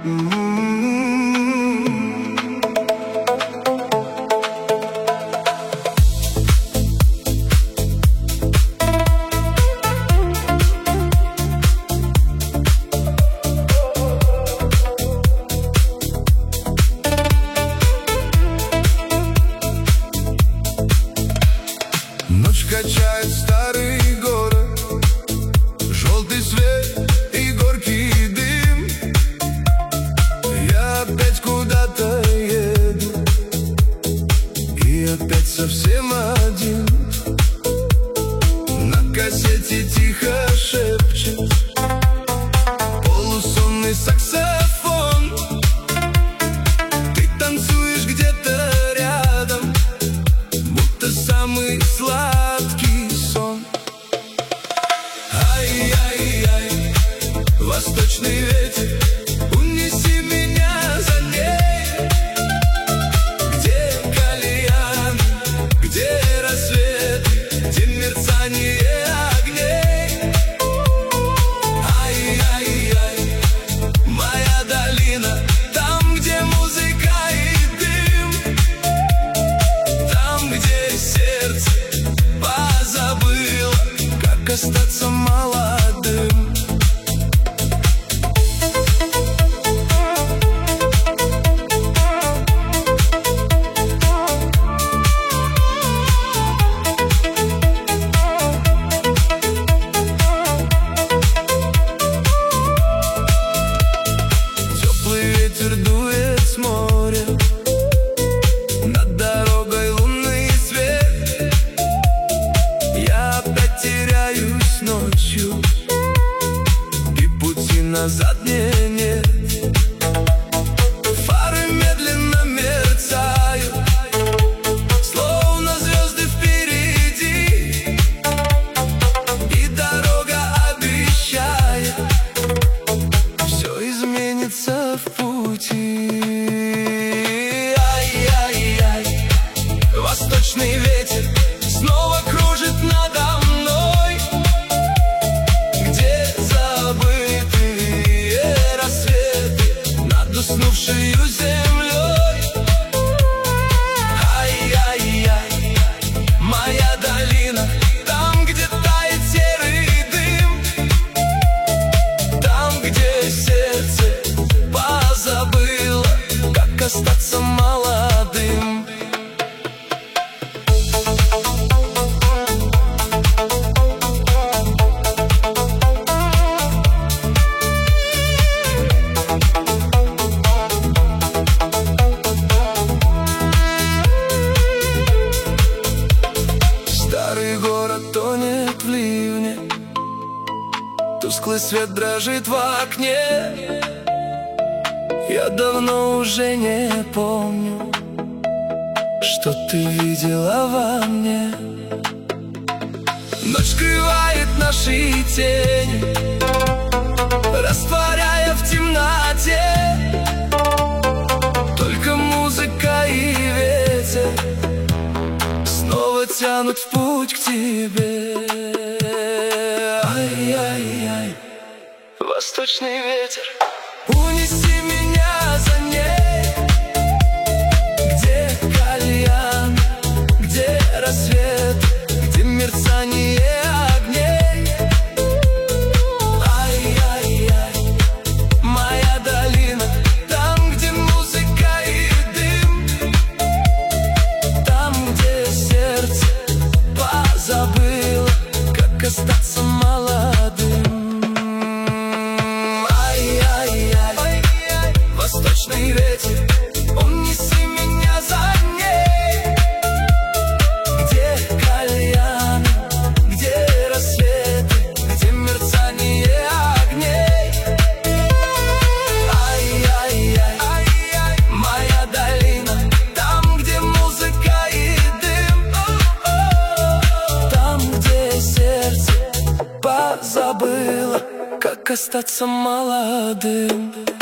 Ночь качает старый город, желтый свет и горький дым. Я опять куда-то еду, и опять совсем один. На кассете тихо шепчет полусонный саксофон. Ты танцуешь где-то рядом, будто самый сладкий сон. Ай-яй-яй, восточный ветер, унеси меня за ней. Где кальян, где рассвет, где мерцание огней. Ай-яй-яй, моя долина, там, где музыка и дым, там, где сердце позабыло, как остаться молодым. Теплый ветер дует с моря, над дорогой лунный свет. Я опять теряюсь ночью, и пути назад мне нет. Фары медленно мерцают, словно звезды впереди, и дорога обещает, все изменится в пути. Ай-яй-яй, восточный ветер снова кружит надо мной. Где забытые рассветы над уснувшею землей. Ай-яй-яй, моя долина, там, где тает серый дым, там, где сердце позабыло, как остаться молодым. Старый город тонет в ливне, тусклый свет дрожит в окне. Я давно уже не помню, что ты видела во мне. Ночь скрывает наши тени, растворяя в темноте. Только музыка и ветер снова тянут в путь к тебе. Ай-яй-яй, восточный ветер, унеси меня за ней. Где кальян, где рассвет, где мерцание огней. Ай-яй-яй, моя долина, там, где музыка и дым, там, где сердце позабыло, как остаться молодым. Ай-яй-яй, восточный ветер, унеси меня за ней. Где кальян, где рассветы, где мерцание огней. Ай-яй-яй, моя долина, там, где музыка и дым, там, где сердце позабыло, как остаться молодым.